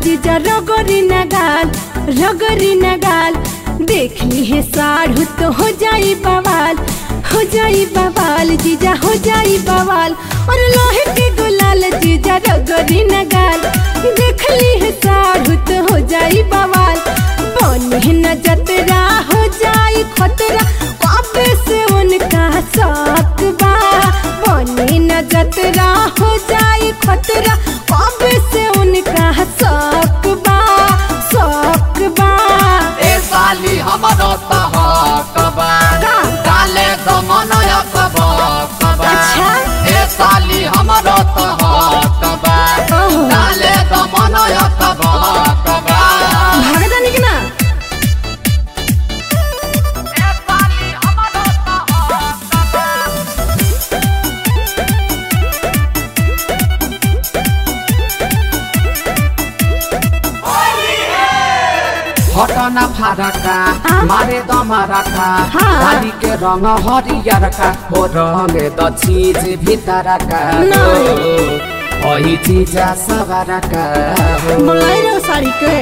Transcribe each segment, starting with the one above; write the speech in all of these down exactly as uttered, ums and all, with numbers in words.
जीजा रगरी नगाल रगरी नगाल देख ली है साढ़ू तो हो जाई बवाल हो जाई बवाल जीजा हो जाई बवाल और लोहे के गुलाल जीजा रगरी नगाल देख ली है साढ़ू तो हो जाई बवाल बनी न जतरा हो जाई खतरा पापे से उनका शौक बा बनी न जतरा हो जाई खतरा पापे से उनका शौक बा शौक बा ए साली हमारो तहक बा काले दमनया कबा कबा अच्छा ए साली हमारो तहक बा काले दमनया कबा कबा भाग जाने की ना ए साली हमारो तहक बा हटना फारका मारे दमरका डाली के रंग हरियर का हो रंगे द चीज भीतर का वही चीज सवार का मलाई रो साड़ी के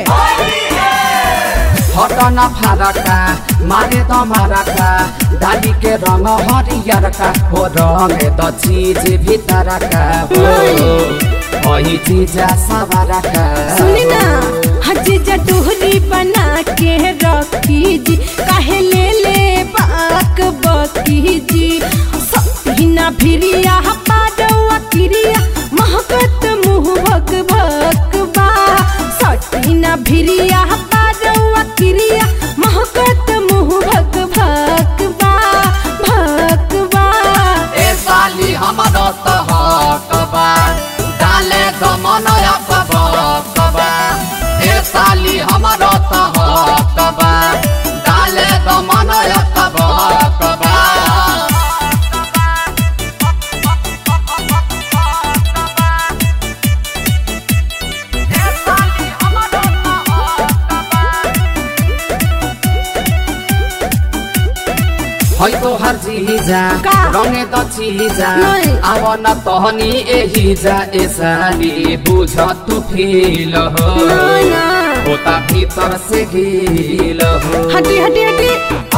हटना फारका मारे दमरका डाली के रंग हरियर का हो रंगे द चीज भीतर का वही चीज सवार का सुनी ना हजीजा डोहरी बना के रखी जी काहे ले ले बाक बकी जी सपना भिरिया पाडवा किरिया महकत मुँह भक भक बा सपना भिरिया पाडवा किरिया महकत मुँह भक भक बा भक बा ए साली हमारो तहक बा डाले दमनया कबा कबा ए साली हमारो तहक बा डाले दमनया कबा कबा ए साली हमारो तहक बा है तो हर चीजा रंगे तो चीजा अब न तहनी एही जा ए साली बुझ तू फील हो होता भीतर से गील हो हटी हटी हटी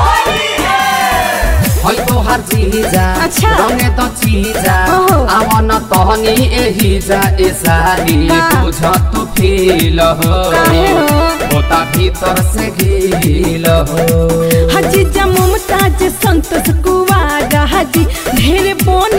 है तो हर चीजा अच्छा। रंगे तो चीजा ओहो। अब न तहनी एही जा ए साली बुझ तू फील हो काहे हो? होता भीतर से गील हो हजीजा मुमताज संतोष कुवारा हजी ढेर बोन